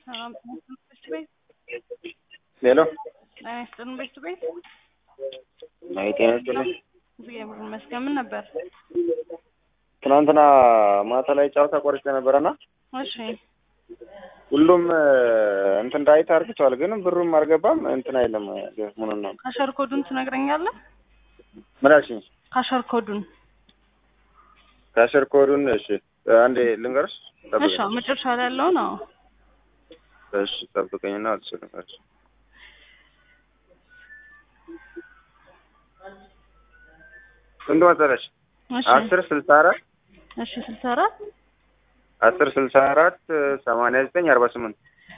ሰላም ቤት ቤት ሄሎ አይስጥን ቤት ቤት አይጤነስልኝ እግዚአብሔር ይመስገን። ምን ነበር? ትናንትና ማታ ላይ ጫውታ ቆርጬ ነበርና እሺ ሁሉም እንትን ዳይት አርክቷል፣ ግን ብሩም አልገባም። እንትን አይደለም ምን ነው ካሸር ኮዱን ትነግረኛለህ? ምን አልሽኝ? ካሸር ኮዱን እሺ፣ አንዴ ልንገርሽ። እሺ መጨረሻ ላይ ያለው ነው። እሺ ጠብቀኝና አልሰለፈሽ እንዴ ወጣለሽ? እሺ 1064 እሺ 64 1064 89 48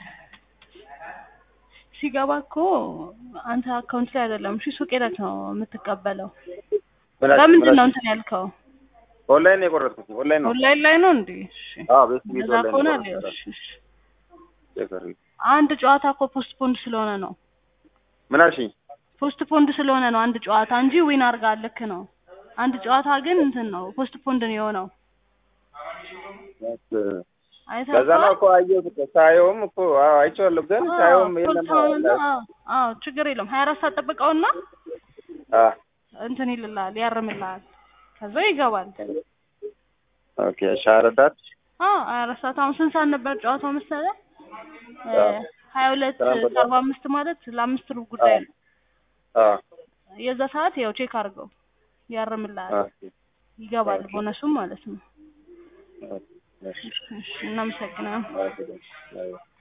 ሲገባ እኮ አንተ አካውንት ላይ አይደለም። እሺ ሱቅ ሄደህ ነው የምትቀበለው። ለምንድን ነው እንትን ያልከው? ኦንላይን ነው የቆረጥኩት። ኦንላይን ላይ ነው እንዴ? እሺ ቤት ኦንላይን ነው። እሺ አንድ ጨዋታ እኮ ፖስትፖንድ ስለሆነ ነው። ምን አልሽኝ? ፖስትፖንድ ስለሆነ ነው አንድ ጨዋታ እንጂ ዊን አድርጋል። ልክ ነው። አንድ ጨዋታ ግን እንትን ነው ፖስትፖንድ ነው የሆነው። ለዛ ነው እኮ አየሁት። ሳየውም እኮ አይቼዋለሁ፣ ግን ሳየውም የለም። ችግር የለም። 24 ሰዓት ጠብቀውና እንትን ይልልሃል፣ ያርምልሃል፣ ከዛ ይገባል። ኦኬ ሻረዳት 24 ሰዓት። አሁን ስንት ሰዓት ነበር ጨዋታው መሰለህ? 22:45 ማለት ለአምስት ሩብ ጉዳይ ነው። የዛ ሰዓት ያው ቼክ አድርገው ያርምልሃል፣ ይገባል ቦነሱም ማለት ነው። እናመሰግናለን።